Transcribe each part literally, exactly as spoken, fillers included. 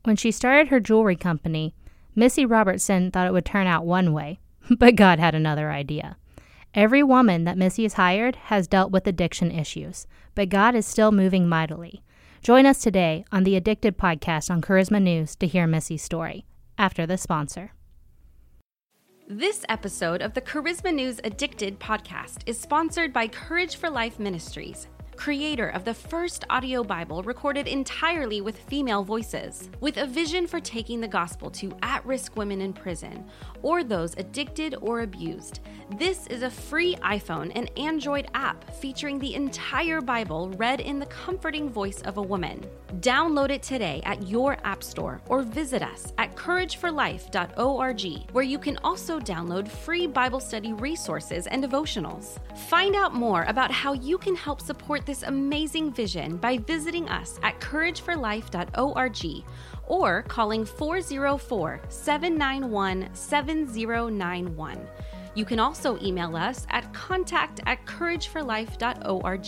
When she started her jewelry company, Missy Robertson thought it would turn out one way, but God had another idea. Every woman that Missy has hired has dealt with addiction issues, but God is still moving mightily. Join us today on the Addicted podcast on Charisma News to hear Missy's story, after the sponsor. This episode of the Charisma News Addicted podcast is sponsored by Courage for Life Ministries, creator of the first audio Bible recorded entirely with female voices, with a vision for taking the gospel to at-risk women in prison or those addicted or abused. This is a free iPhone and Android app featuring the entire Bible read in the comforting voice of a woman. Download it today at your app store or visit us at courage for life dot org, where you can also download free Bible study resources and devotionals. Find out more about how you can help support this amazing vision by visiting us at courage for life dot org or calling four oh four, seven nine one, seven oh nine one. You can also email us at contact at courage for life dot org.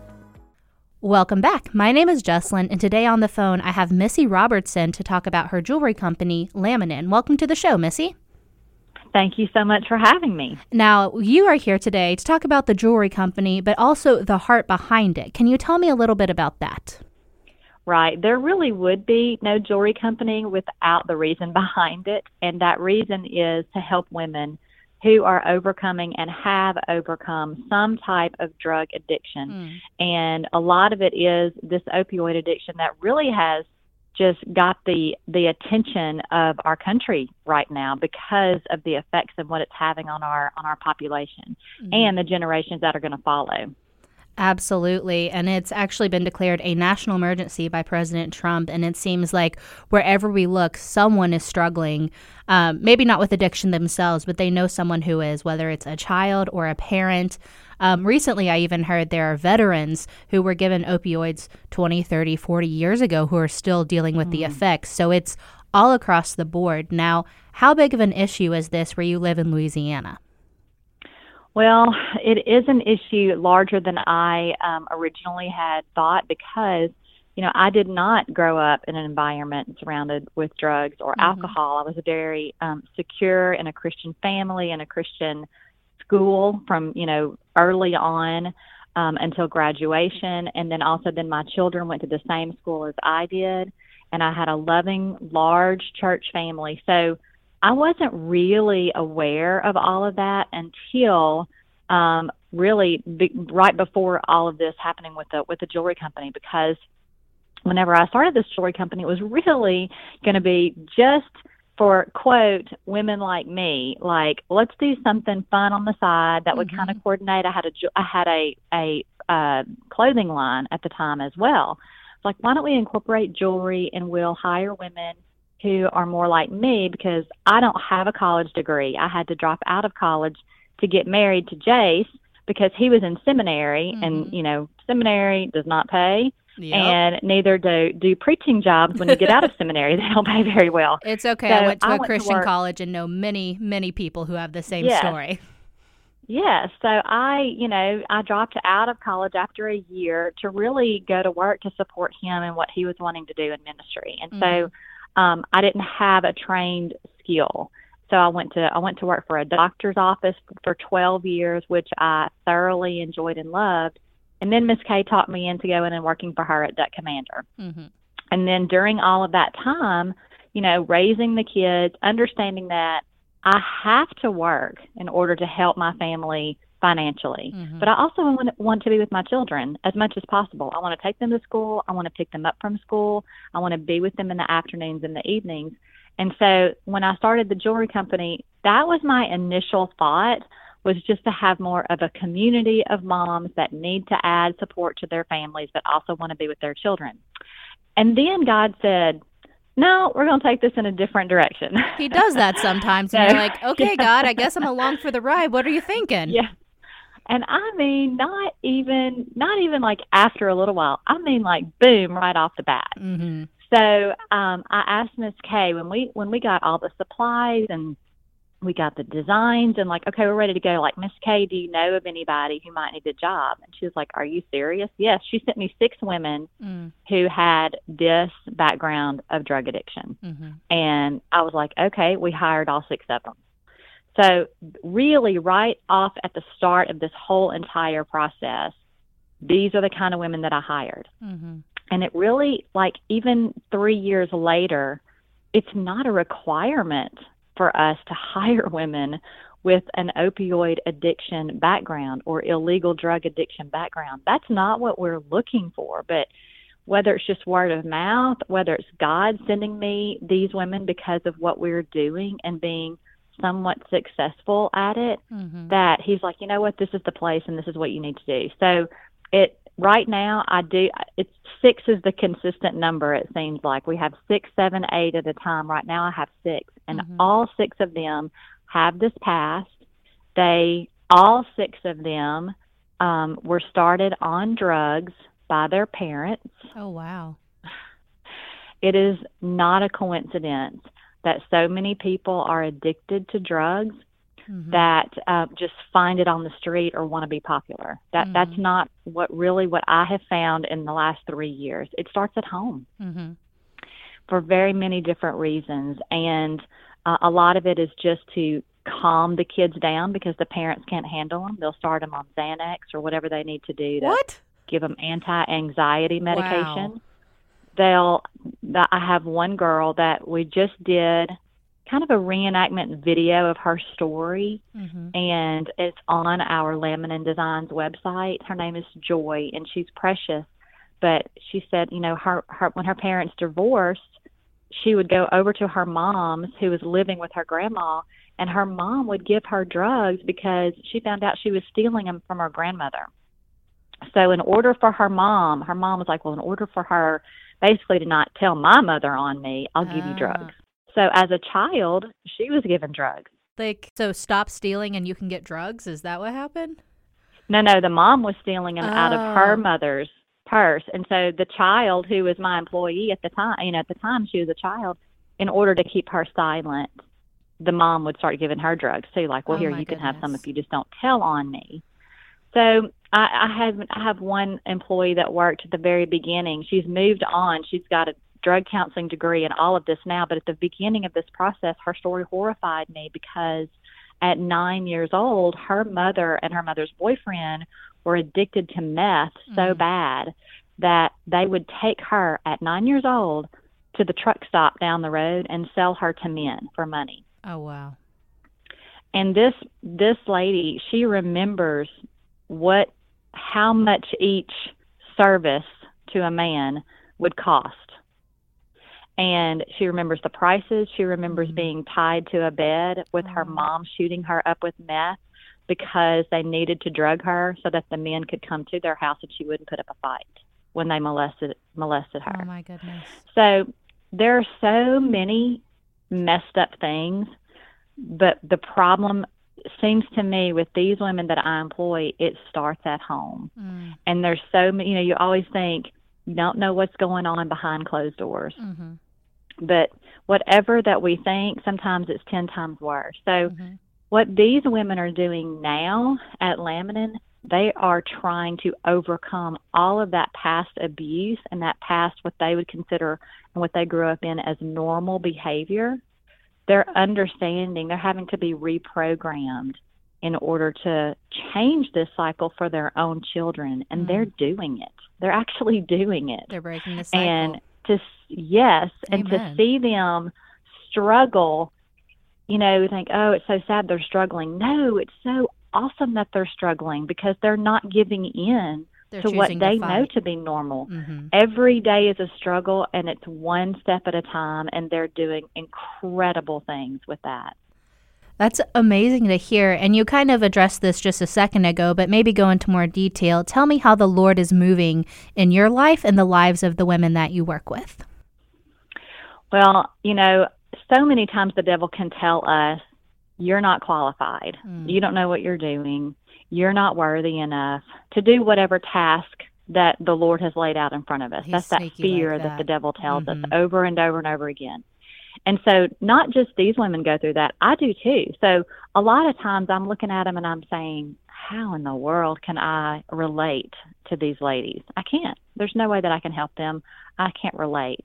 Welcome back. My name is Jesslyn, and today on the phone I have Missy Robertson to talk about her jewelry company, Laminin. Welcome to the show, Missy. Thank you so much for having me. Now, you are here today to talk about the jewelry company, but also the heart behind it. Can you tell me a little bit about that? Right. There really would be no jewelry company without the reason behind it, and that reason is to help women who are overcoming and have overcome some type of drug addiction. Mm. And a lot of it is this opioid addiction that really has just got the the attention of our country right now because of the effects of what it's having on our on our population mm-hmm. and the generations that are going to follow. Absolutely. And it's actually been declared a national emergency by President Trump. And it seems like wherever we look, someone is struggling, um, maybe not with addiction themselves, but they know someone who is, whether it's a child or a parent. Um, recently, I even heard there are veterans who were given opioids twenty, thirty, forty years ago who are still dealing with mm. the effects. So it's all across the board. Now, how big of an issue is this where you live in Louisiana? Well, it is an issue larger than I um, originally had thought because, you know, I did not grow up in an environment surrounded with drugs or mm-hmm. alcohol. I was very um, secure in a Christian family and a Christian school from, you know, early on um, until graduation. And then also then my children went to the same school as I did. And I had a loving, large church family. So I wasn't really aware of all of that until um, really be, right before all of this happening with the with the jewelry company, because whenever I started this jewelry company, it was really going to be just for, quote, women like me, like, let's do something fun on the side that would mm-hmm. kind of coordinate. I had a, I had a, a uh, clothing line at the time as well. Like, why don't we incorporate jewelry and we'll hire women who are more like me, because I don't have a college degree. I had to drop out of college to get married to Jace because he was in seminary mm-hmm. and, you know, seminary does not pay. Yep. And neither do do preaching jobs when you get out of seminary. They don't pay very well. It's okay. So I went to I a went Christian to college and know many, many people who have the same yes. story. Yes. So I, you know, I dropped out of college after a year to really go to work to support him and what he was wanting to do in ministry. And mm-hmm. so Um, I didn't have a trained skill. So I went to I went to work for a doctor's office for twelve years, which I thoroughly enjoyed and loved. And then Miss Kay talked me into going and working for her at Duck Commander. Mm-hmm. And then during all of that time, you know, raising the kids, understanding that I have to work in order to help my family financially. Mm-hmm. But I also want, want to be with my children as much as possible. I want to take them to school. I want to pick them up from school. I want to be with them in the afternoons and the evenings. And so when I started the jewelry company, that was my initial thought, was just to have more of a community of moms that need to add support to their families, but also want to be with their children. And then God said, no, we're going to take this in a different direction. He does that sometimes. And so, you're like, okay, yeah. God, I guess I'm along for the ride. What are you thinking? Yeah. And I mean, not even, not even like after a little while. I mean, like, boom, right off the bat. Mm-hmm. So um, I asked Miss Kay when we when we got all the supplies and we got the designs and like, okay, we're ready to go. Like, Miss Kay, do you know of anybody who might need a job? And she was like, are you serious? Yes. She sent me six women mm. who had this background of drug addiction. Mm-hmm. And I was like, okay, we hired all six of them. So really right off at the start of this whole entire process, these are the kind of women that I hired. Mm-hmm. And it really, like, even three years later, it's not a requirement for us to hire women with an opioid addiction background or illegal drug addiction background. That's not what we're looking for. But whether it's just word of mouth, whether it's God sending me these women because of what we're doing and being somewhat successful at it, mm-hmm. that he's like, you know what, this is the place and this is what you need to do. So it right now, I do, it's six is the consistent number, it seems like. We have six, seven, eight at a time. Right now I have six. And mm-hmm. all six of them have this past. They, all six of them um, were started on drugs by their parents. Oh, wow. It is not a coincidence that so many people are addicted to drugs mm-hmm. that uh, just find it on the street or want to be popular. That mm-hmm. That's not what really what I have found in the last three years. It starts at home mm-hmm. for very many different reasons. And uh, a lot of it is just to calm the kids down because the parents can't handle them. They'll start them on Xanax or whatever they need to do to what? give them anti-anxiety medication. Wow. They'll, I have one girl that we just did kind of a reenactment video of her story, mm-hmm. and it's on our Laminin Designs website. Her name is Joy, and she's precious. But she said, you know, her, her when her parents divorced, she would go over to her mom's, who was living with her grandma, and her mom would give her drugs because she found out she was stealing them from her grandmother. So in order for her mom, her mom was like, well, in order for her basically to not tell my mother on me, I'll give you drugs. So as a child, she was given drugs. Like, so stop stealing and you can get drugs? Is that what happened? No, no, the mom was stealing them oh. out of her mother's purse. And so the child, who was my employee at the time, you know, at the time she was a child, in order to keep her silent, the mom would start giving her drugs too. Like, well, oh here, you goodness. can have some if you just don't tell on me. So I, I have I have one employee that worked at the very beginning. She's moved on. She's got a drug counseling degree and all of this now. But at the beginning of this process, her story horrified me because at nine years old, her mother and her mother's boyfriend were addicted to meth mm. so bad that they would take her at nine years old to the truck stop down the road and sell her to men for money. Oh, wow. And this this lady, she remembers what how much each service to a man would cost. And she remembers the prices. She remembers mm-hmm. being tied to a bed with oh. her mom shooting her up with meth because they needed to drug her so that the men could come to their house and she wouldn't put up a fight when they molested molested her. Oh, my goodness. So there are so many messed up things, but the problem seems to me with these women that I employ, it starts at home. Mm. And there's so many, you know, you always think you don't know what's going on behind closed doors. Mm-hmm. But whatever that we think, sometimes it's ten times worse. So mm-hmm. what these women are doing now at Laminin, they are trying to overcome all of that past abuse and that past what they would consider and what they grew up in as normal behavior. They're understanding, they're having to be reprogrammed in order to change this cycle for their own children. And mm. they're doing it. They're actually doing it. They're breaking the cycle. And to, yes, Amen. And to see them struggle, you know, think, oh, it's so sad they're struggling. No, it's so awesome that they're struggling because they're not giving in They're to what they to know to be normal. Mm-hmm. Every day is a struggle, and it's one step at a time, and they're doing incredible things with that. That's amazing to hear. And you kind of addressed this just a second ago, but maybe go into more detail. Tell me how the Lord is moving in your life and the lives of the women that you work with. Well, you know, so many times the devil can tell us, you're not qualified. Mm. You don't know what you're doing. You're not worthy enough to do whatever task that the Lord has laid out in front of us. He's That's that fear like that. that the devil tells mm-hmm. us over and over and over again. And so not just these women go through that, I do too. So a lot of times I'm looking at them and I'm saying, how in the world can I relate to these ladies? I can't. There's no way that I can help them. I can't relate.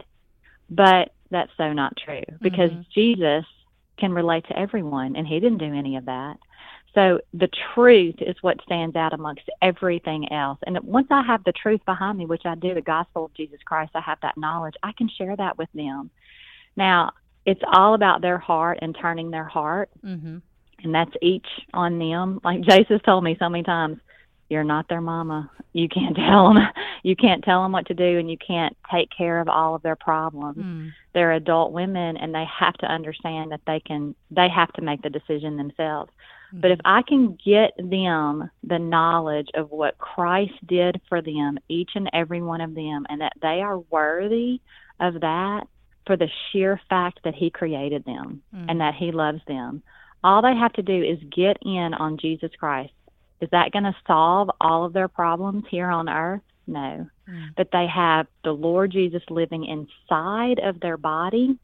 But that's so not true, because mm-hmm. Jesus can relate to everyone, and he didn't do any of that. So the truth is what stands out amongst everything else. And once I have the truth behind me, which I do, the gospel of Jesus Christ, I have that knowledge, I can share that with them. Now, it's all about their heart and turning their heart. Mm-hmm. And that's each on them. Like Jace has told me so many times, you're not their mama. You can't tell them. You can't tell them what to do, and you can't take care of all of their problems. Mm. They're adult women, and they have to understand that they can. They have to make the decision themselves. Mm. But if I can get them the knowledge of what Christ did for them, each and every one of them, and that they are worthy of that for the sheer fact that he created them mm. and that he loves them, all they have to do is get in on Jesus Christ. Is that going to solve all of their problems here on earth? No. Mm. But they have the Lord Jesus living inside of their body.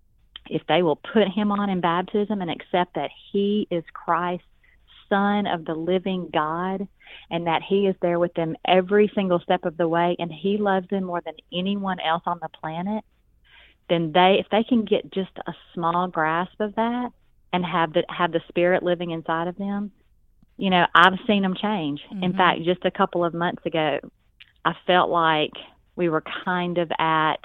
If they will put him on in baptism and accept that he is Christ, Son of the living God, and that he is there with them every single step of the way, and he loves them more than anyone else on the planet, then they, if they can get just a small grasp of that and have the, have the Spirit living inside of them, you know, I've seen them change. Mm-hmm. In fact, just a couple of months ago, I felt like we were kind of at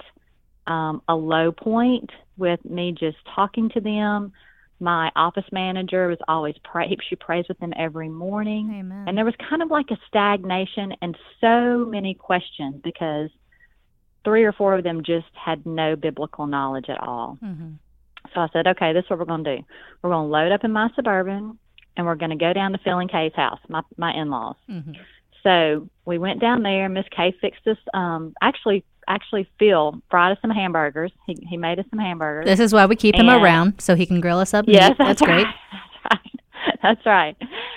um, a low point with me just talking to them. My office manager was always pray. She prays with them every morning. Amen. And there was kind of like a stagnation and so many questions, because three or four of them just had no biblical knowledge at all. Mm-hmm. So I said, okay, this is what we're going to do. We're going to load up in my Suburban, and we're going to go down to Phil and Kay's house, my my in-laws. Mm-hmm. So we went down there. Miss Kay fixed us. Um, actually, actually, Phil fried us some hamburgers. He he made us some hamburgers. This is why we keep and, him around, so he can grill us up. Yes, that's, that's great. Right. That's right. That's right.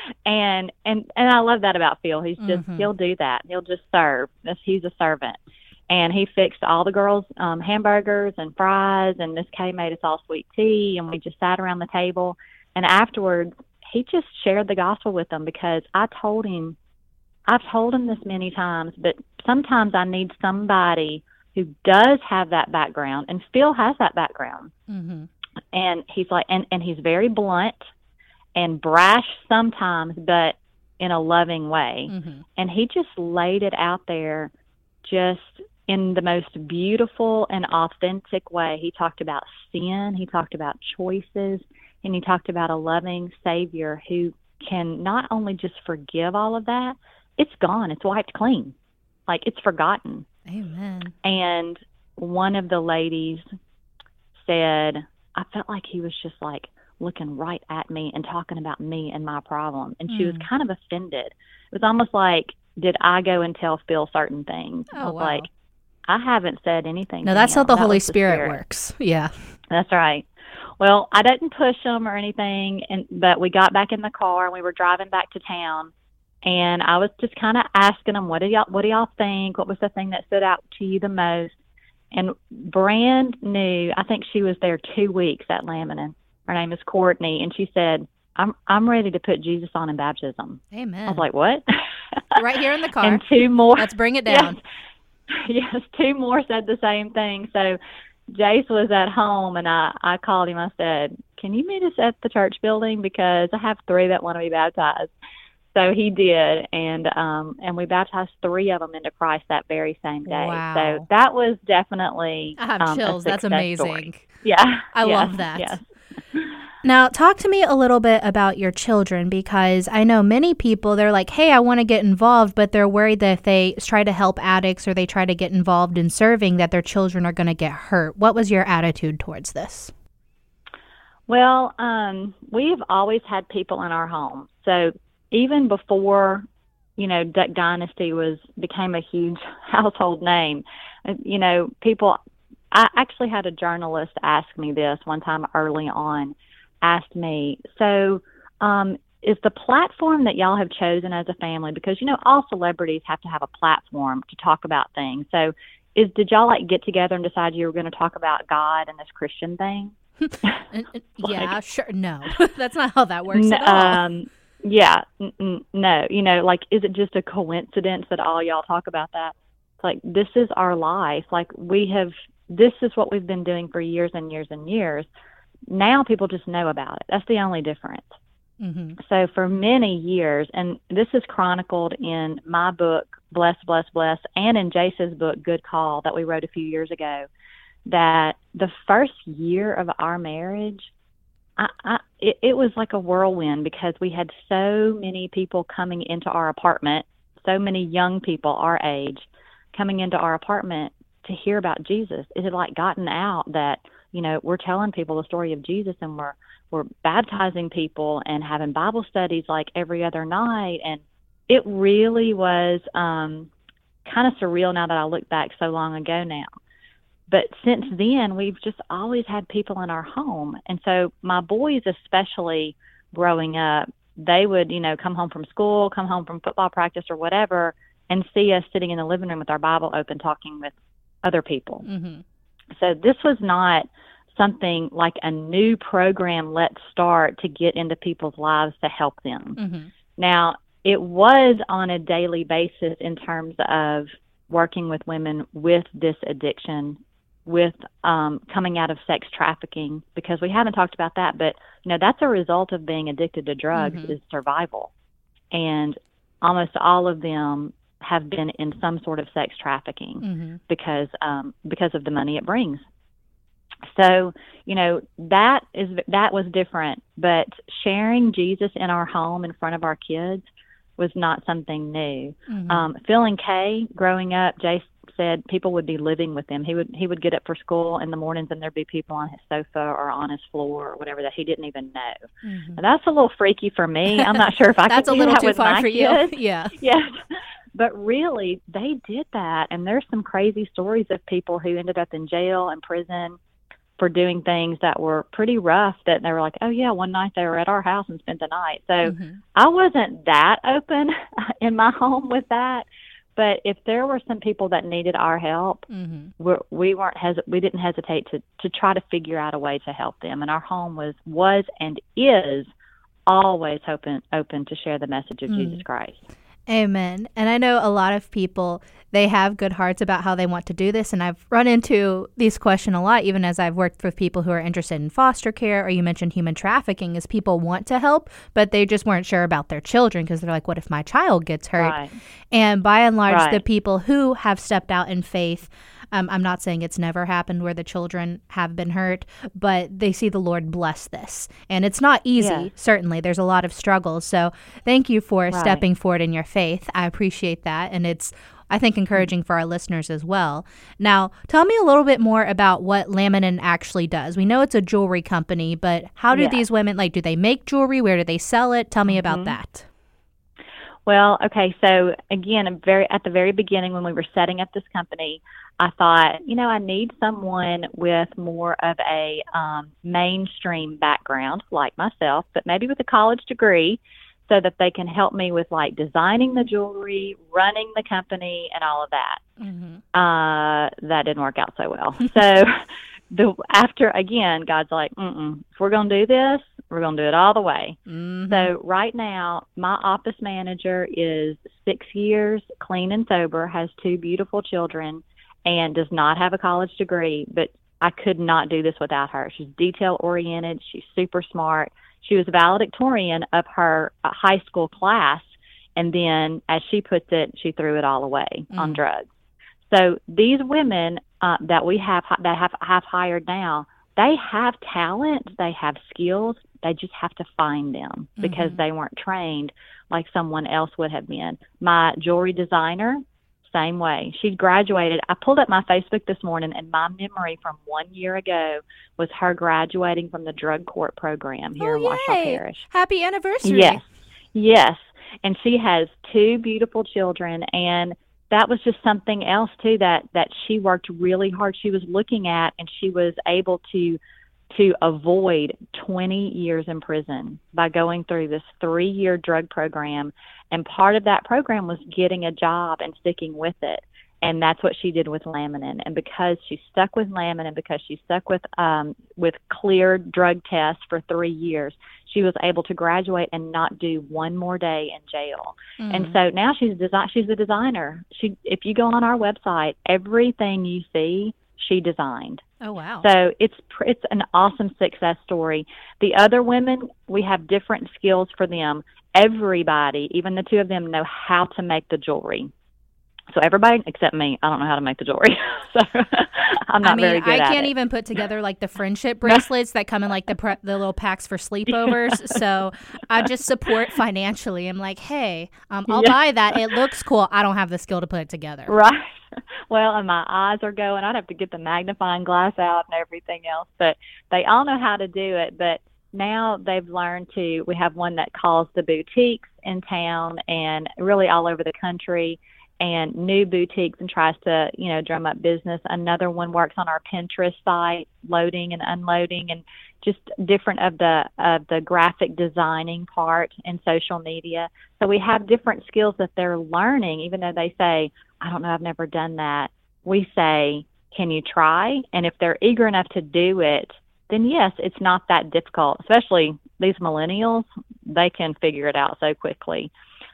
And and and I love that about Phil. He's just mm-hmm. he'll do that. He'll just serve. He's a servant. And he fixed all the girls' um, hamburgers and fries, and Miss Kay made us all sweet tea, and we just sat around the table. And afterwards, he just shared the gospel with them, because I told him, I've told him this many times, but sometimes I need somebody who does have that background, and Phil has that background. Mm-hmm. And he's like, and, and he's very blunt and brash sometimes, but in a loving way. Mm-hmm. And he just laid it out there just in the most beautiful and authentic way. He talked about sin, he talked about choices, and he talked about a loving Savior who can not only just forgive all of that, it's gone, it's wiped clean, like it's forgotten. Amen. And one of the ladies said, I felt like he was just like looking right at me and talking about me and my problem. And mm. she was kind of offended. It was almost like, did I go and tell Phil certain things? Oh, I was wow. like, I haven't said anything. No, to that's him. how the that Holy the Spirit, Spirit works. Yeah. That's right. Well, I didn't push him or anything, and but we got back in the car and we were driving back to town, and I was just kind of asking him, what do y'all, what do y'all think? What was the thing that stood out to you the most? And brand new, I think she was there two weeks at Laminin. Her name is Courtney, and she said, I'm I'm ready to put Jesus on in baptism. Amen. I was like, what? Right here in the car. And two more. Let's bring it down. Yes, yes, two more said the same thing. So Jace was at home, and I, I called him. I said, can you meet us at the church building? Because I have three that want to be baptized. So he did, and um, and we baptized three of them into Christ that very same day. Wow. So that was definitely I have um, chills. a That's amazing. Story. Yeah. I yes, love that. Yes. Now, talk to me a little bit about your children, because I know many people, they're like, hey, I want to get involved, but they're worried that if they try to help addicts or they try to get involved in serving, that their children are going to get hurt. What was your attitude towards this? Well, um, we've always had people in our home. So even before, you know, Duck Dynasty was became a huge household name, you know, people, I actually had a journalist ask me this one time early on, asked me, so um, is the platform that y'all have chosen as a family, because, you know, all celebrities have to have a platform to talk about things. So is did y'all like get together and decide you were going to talk about God and this Christian thing? Yeah, sure. No, that's not how that works N- at all. Um, yeah, n- n- no. You know, like, is it just a coincidence that all y'all talk about that? It's like, this is our life. Like, we have, this is what we've been doing for years and years and years. Now people just know about it. That's the only difference. Mm-hmm. So for many years, and this is chronicled in my book, Bless, Bless, Bless, and in Jace's book, Good Call, that we wrote a few years ago, that the first year of our marriage, I, I, it, it was like a whirlwind because we had so many people coming into our apartment, so many young people our age coming into our apartment to hear about Jesus. It had like gotten out that, you know, we're telling people the story of Jesus, and we're we're baptizing people and having Bible studies like every other night. And it really was um, kind of surreal now that I look back so long ago now. But since then, we've just always had people in our home. And so my boys, especially growing up, they would, you know, come home from school, come home from football practice or whatever, and see us sitting in the living room with our Bible open talking with other people. Mm-hmm. So this was not something like a new program, let's start to get into people's lives to help them. Mm-hmm. Now, it was on a daily basis in terms of working with women with this addiction, with um, coming out of sex trafficking, because we haven't talked about that, but you know, that's a result of being addicted to drugs, Mm-hmm. is survival. And almost all of them have been in some sort of sex trafficking Mm-hmm. because um, because of the money it brings. So, you know, that is that was different, but sharing Jesus in our home in front of our kids was not something new. Mm-hmm. Um, Phil and Kay, growing up, Jace said people would be living with him. He would he would get up for school in the mornings, and there'd be people on his sofa or on his floor or whatever that he didn't even know. Mm-hmm. Now, that's a little freaky for me. I'm not sure if I That's could a do little that too with far my for kids. you. Yeah. Yes. But really, they did that. And there's some crazy stories of people who ended up in jail and prison for doing things that were pretty rough, that they were like, oh, yeah, one night they were at our house and spent the night. So Mm-hmm. I wasn't that open in my home with that. But if there were some people that needed our help, Mm-hmm. we're, we weren't hes- we didn't hesitate to, to try to figure out a way to help them. And our home was was and is always open open to share the message of Mm. Jesus Christ. Amen. And I know a lot of people, they have good hearts about how they want to do this. And I've run into these questions a lot, even as I've worked with people who are interested in foster care, or you mentioned human trafficking, is people want to help, but they just weren't sure about their children because they're like, what if my child gets hurt? Right. And by and large, Right. the people who have stepped out in faith, um, I'm not saying it's never happened where the children have been hurt, but they see the Lord bless this. And it's not easy, Yeah. certainly. There's a lot of struggles. So thank you for Right. stepping forward in your faith. I appreciate that. And it's, I think, encouraging for our listeners as well. Now, tell me a little bit more about what Laminin actually does. We know it's a jewelry company, but how do Yeah. these women, like, do they make jewelry? Where do they sell it? Tell me Mhm. about that. Well, okay, so again, a very at the very beginning when we were setting up this company, I thought, you know, I need someone with more of a um, mainstream background like myself, but maybe with a college degree, so that they can help me with like designing the jewelry, running the company, and all of that. Mm-hmm. Uh, that didn't work out so well. So the after again, God's like, Mm-mm, if we're going to do this, we're going to do it all the way. Mm-hmm. So right now, my office manager is six years clean and sober, has two beautiful children, and does not have a college degree. But I could not do this without her. She's detail oriented. She's super smart. She was valedictorian of her uh, high school class, and then, as she puts it, she threw it all away Mm. on drugs. So these women uh, that we have that have have hired now, they have talent, they have skills. They just have to find them because Mhm. they weren't trained like someone else would have been. My jewelry designer, same way. She graduated. I pulled up my Facebook this morning, and my memory from one year ago was her graduating from the drug court program here Oh, in Washoe yay. Parish. Happy anniversary. Yes, yes. And she has two beautiful children, and that was just something else too that that she worked really hard. She was looking at, and she was able to to avoid twenty years in prison by going through this three-year drug program. And part of that program was getting a job and sticking with it. And that's what she did with laminin. And because she stuck with laminin, because she stuck with um, with cleared drug tests for three years, she was able to graduate and not do one more day in jail. Mm. And so now she's design she's a designer. She if you go on our website, everything you see, she designed. Oh, wow. So it's it's an awesome success story. The other women, we have different skills for them. Everybody, even the two of them, know how to make the jewelry. So everybody except me, I don't know how to make the jewelry. So I'm not I mean, very good I at can't it. even put together like the friendship bracelets that come in like the pre- the little packs for sleepovers. So I just support financially. I'm like, hey, um, I'll yeah. buy that. It looks cool. I don't have the skill to put it together. Right. Well, and my eyes are going. I'd have to get the magnifying glass out and everything else. But they all know how to do it. But now they've learned to, we have one that calls the boutiques in town and really all over the country, and new boutiques, and tries to, you know, drum up business. Another one works on our Pinterest site, loading and unloading, and just different of the of the graphic designing part in social media. So we have different skills that they're learning, even though they say, I don't know, I've never done that. We say, can you try? And if they're eager enough to do it, then yes, it's not that difficult. Especially these millennials, they can figure it out so quickly.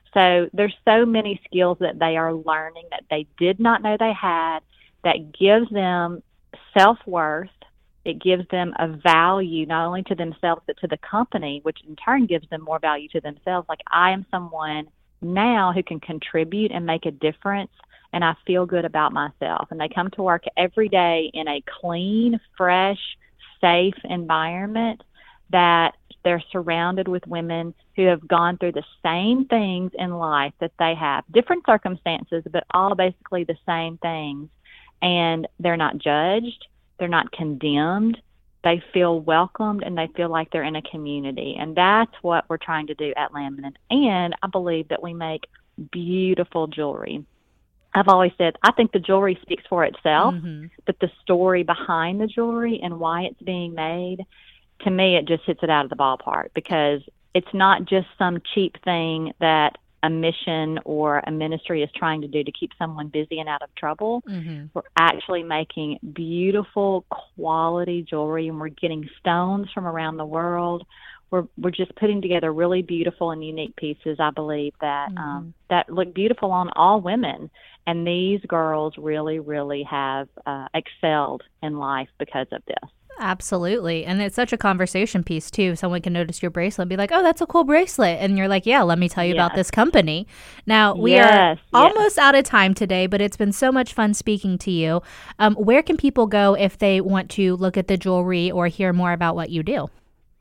So there's so many skills that they are learning that they did not know they had, that gives them self-worth. It gives them a value not only to themselves but to the company, which in turn gives them more value to themselves. Like, I am someone now who can contribute and make a difference, and I feel good about myself. And they come to work every day in a clean, fresh, safe environment that they're surrounded with women who have gone through the same things in life that they have, different circumstances, but all basically the same things. And they're not judged. They're not condemned. They feel welcomed, and they feel like they're in a community. And that's what we're trying to do at Laminin. And I believe that we make beautiful jewelry. I've always said, I think the jewelry speaks for itself, mm-hmm. but the story behind the jewelry and why it's being made, to me, it just hits it out of the ballpark, because it's not just some cheap thing that a mission or a ministry is trying to do to keep someone busy and out of trouble. Mm-hmm. We're actually making beautiful quality jewelry, and we're getting stones from around the world. We're we're just putting together really beautiful and unique pieces, I believe, that mm-hmm. um, that look beautiful on all women. And these girls really, really have uh, excelled in life because of this. Absolutely. And it's such a conversation piece, too. Someone can notice your bracelet and be like, oh, that's a cool bracelet. And you're like, yeah, let me tell you yes. about this company. Now, we yes, are yes. almost out of time today, but it's been so much fun speaking to you. Um, where can people go if they want to look at the jewelry or hear more about what you do?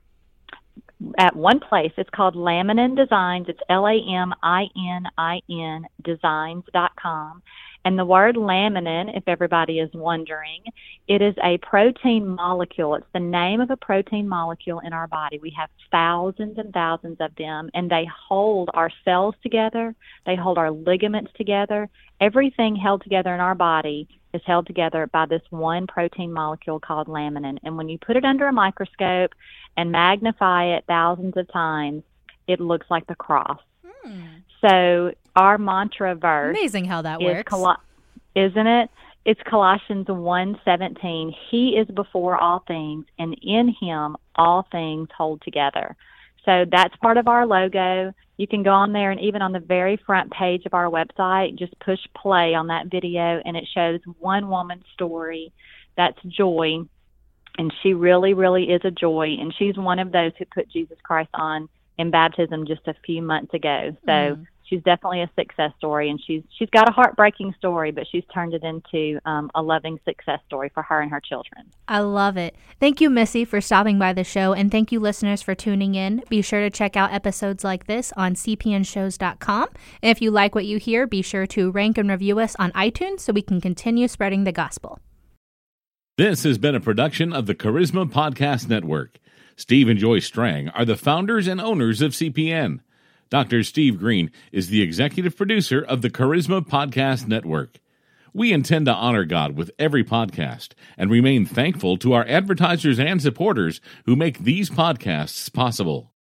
At one place. It's called Laminin Designs. It's L A M I N I N designs dot com. And the word laminin, if everybody is wondering, it is a protein molecule. It's the name of a protein molecule in our body. We have thousands and thousands of them, and they hold our cells together. They hold our ligaments together. Everything held together in our body is held together by this one protein molecule called laminin. And when you put it under a microscope and magnify it thousands of times, it looks like the cross. Hmm. So our mantra verse, amazing how that is works, Col- isn't it? It's Colossians one seventeen. He is before all things, and in him all things hold together. So that's part of our logo. You can go on there, and even on the very front page of our website, just push play on that video, and it shows one woman's story. That's Joy, and she really, really is a joy, and she's one of those who put Jesus Christ on in baptism just a few months ago. So mm. she's definitely a success story, and she's she's got a heartbreaking story, but she's turned it into um, a loving success story for her and her children. I love it. Thank you, Missy, for stopping by the show, and thank you, listeners, for tuning in. Be sure to check out episodes like this on c p n shows dot com. And if you like what you hear, be sure to rank and review us on iTunes so we can continue spreading the gospel. This has been a production of the Charisma Podcast Network. Steve and Joy Strang are the founders and owners of C P N. Doctor Steve Green is the executive producer of the Charisma Podcast Network. We intend to honor God with every podcast and remain thankful to our advertisers and supporters who make these podcasts possible.